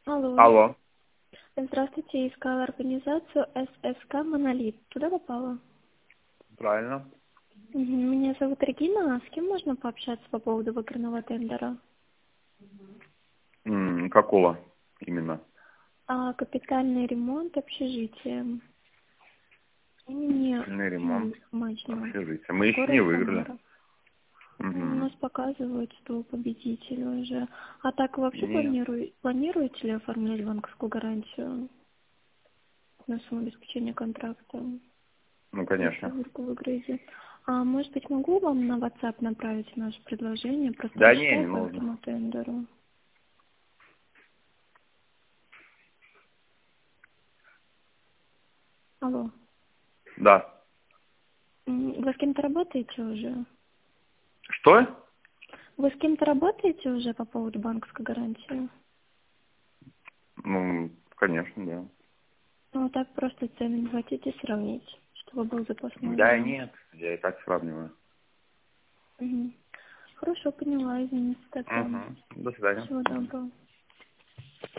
Алло. Алло. Здравствуйте, искала организацию ССК «Монолит». Туда попала? Правильно. Меня зовут Регина. С кем можно пообщаться по поводу выигранного тендера? Какого именно? Капитальный ремонт общежития. Имени Капитальный ремонт Мачнева. общежития. Мы еще не Город выиграли. Самара. У Угу. нас показывают, что победитель уже. А так вы вообще Нет. планируете ли оформлять банковскую гарантию на сумму обеспечения контракта? Ну, Если конечно. вдруг выиграете. Может быть, могу вам на WhatsApp направить наше предложение? Просто я Да не считаю по нужно. этому тендеру. Алло. Да. Вы с кем-то работаете уже? Что? Вы с кем-то работаете уже по поводу банковской гарантии? Ну, конечно, да. Ну, так просто цены не хотите сравнить, чтобы был запасной Да вариант. нет, я и так сравниваю. Хорошо, поняла, извините тогда. Угу. До свидания. Всего доброго.